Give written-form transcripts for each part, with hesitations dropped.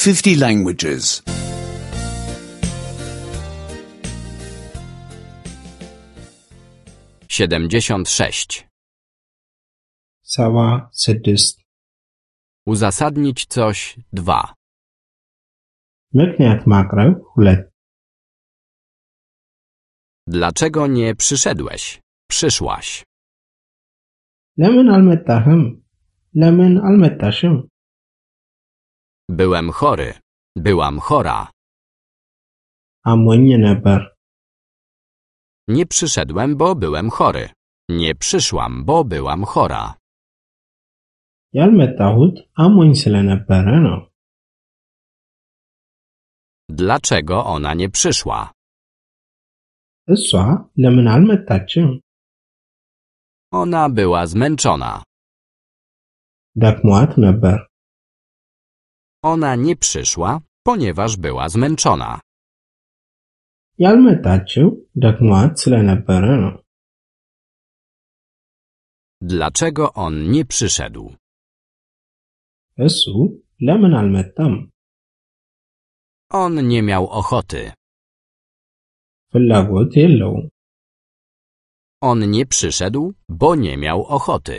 50 languages. 76. 76 Uzasadnić coś 2. ምክንያት ማቅረብ 2 Dlaczego nie przyszedłeś? Przyszłaś. ለምን አልመጣህም? ለምን አልመጣሽም? Byłem chory. Byłam chora. አሞኝ ነበር። Nie przyszedłem, bo byłem chory. Nie przyszłam, bo byłam chora. ያልመጣሁት አሞኝ ስለነበረ ነው። Dlaczego ona nie przyszła? እሷ ለምን አልመጣችም? Ona była zmęczona. ደክሟት ነበር። Ona nie przyszła, ponieważ była zmęczona. ያልመጣችው ደክሟት ስለነበረ ነው። Dlaczego on nie przyszedł? እሱ ለምን አልመጣም? On nie miał ochoty. ፍላጎት የለውም። On nie przyszedł, bo nie miał ochoty.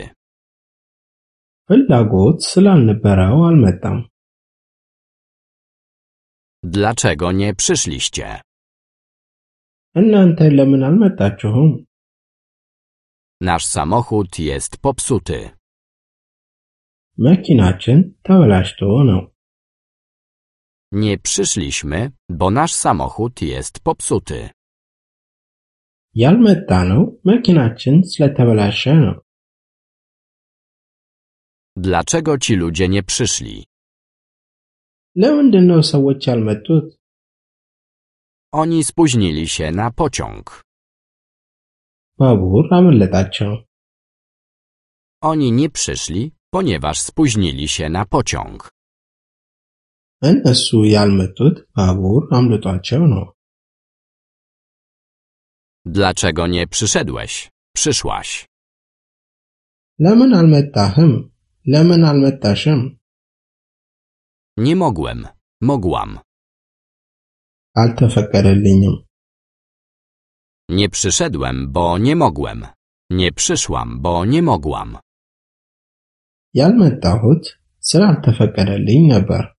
ፍላጎት ስላልነበረው አልመጣም። Dlaczego nie przyszliście? እናንተ ለምን አልመጣችሁም? Nasz samochód jest popsuty. መኪናችን ተበላሽቶ ነው። Nie przyszliśmy, bo nasz samochód jest popsuty. ያልመጣነው መኪናችን ስለተበላሸ ነው። Dlaczego ci ludzie nie przyszli? ለምንድን ነው ሰዎች ያልመጡት? Oni spóźnili się na pociąg. ባቡር አመለጣቸው። Oni nie przyszli, ponieważ spóźnili się na pociąg. እነሱ ያልመጡት ባቡር አምልጧቸው ነው። Dlaczego nie przyszedłeś? Przyszłaś. ለምን አልመጣህም? ለምን አልመጣሽም? Nie mogłem. Mogłam. አልተፈቀደልኝም። Nie przyszedłem, bo nie mogłem. Nie przyszłam, bo nie mogłam. ያልመጣሁት ስላልተፈቀደልኝ ነበር።